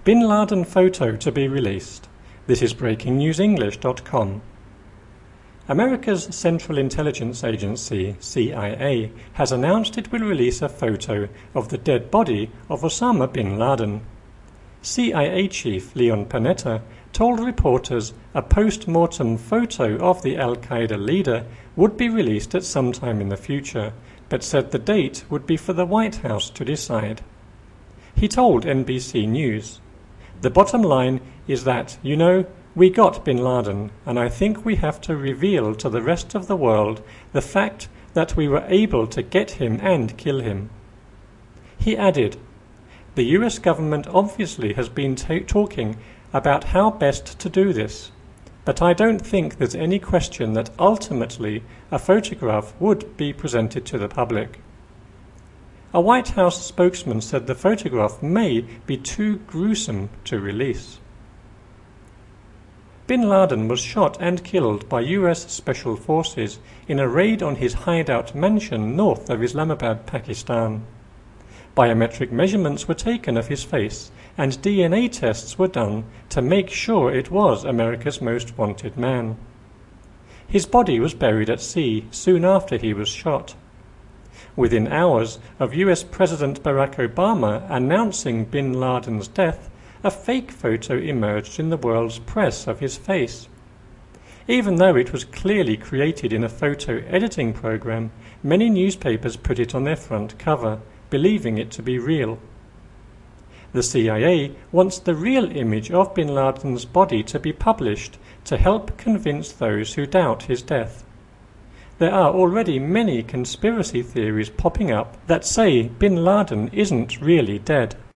Bin Laden photo to be released. This is breakingnewsenglish.com. America's Central Intelligence Agency, CIA, has announced it will release a photo of the dead body of Osama bin Laden. CIA Chief Leon Panetta told reporters a post-mortem photo of the al-Qaeda leader would be released at some time in the future, but said the date would be for the White House to decide. He told NBC News, "The bottom line is that, we got bin Laden, and I think we have to reveal to the rest of the world the fact that we were able to get him and kill him." He added, "The US government obviously has been talking about how best to do this, but I don't think there's any question that ultimately a photograph would be presented to the public." A White House spokesman said the photograph may be too gruesome to release. Bin Laden was shot and killed by US Special Forces in a raid on his hideout mansion north of Islamabad, Pakistan. Biometric measurements were taken of his face, and DNA tests were done to make sure it was America's most wanted man. His body was buried at sea soon after he was shot. Within hours of US President Barack Obama announcing bin Laden's death, a fake photo emerged in the world's press of his face. Even though it was clearly created in a photo editing program, many newspapers put it on their front cover, believing it to be real. The CIA wants the real image of bin Laden's body to be published to help convince those who doubt his death. There are already many conspiracy theories popping up that say bin Laden isn't really dead.